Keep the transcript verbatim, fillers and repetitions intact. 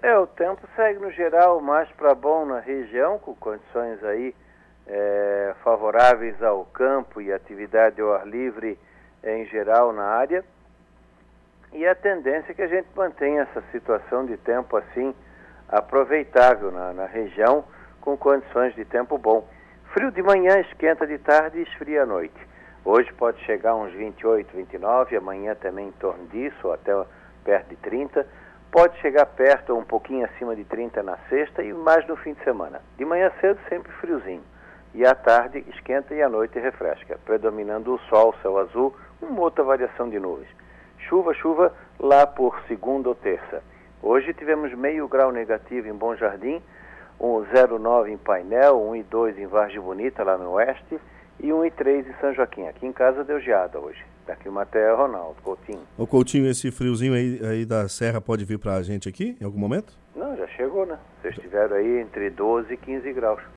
É, o tempo segue no geral mais para bom na região, com condições aí é, favoráveis ao campo e atividade ao ar livre é, em geral na área. E a tendência é que a gente mantenha essa situação de tempo assim aproveitável na, na região, com condições de tempo bom. Frio de manhã, esquenta de tarde e esfria à noite. Hoje pode chegar a uns vinte e oito, vinte e nove, amanhã também em torno disso, ou até perto de trinta. Pode chegar perto ou um pouquinho acima de trinta na sexta e mais no fim de semana. De manhã cedo sempre friozinho. E à tarde esquenta e à noite refresca, predominando o sol, céu azul, uma outra variação de nuvens. Chuva, chuva lá por segunda ou terça. Hoje tivemos meio grau negativo em Bom Jardim, um zero vírgula nove em Painel, um vírgula dois em Vargem Bonita, lá no oeste, e um vírgula três em São Joaquim. Aqui em casa deu geada hoje. Daqui uma até Ronaldo, Coutinho. Ô Coutinho, esse friozinho aí, aí da Serra pode vir pra gente aqui, em algum momento? Não, já chegou, né? Vocês estiveram aí entre doze e quinze graus.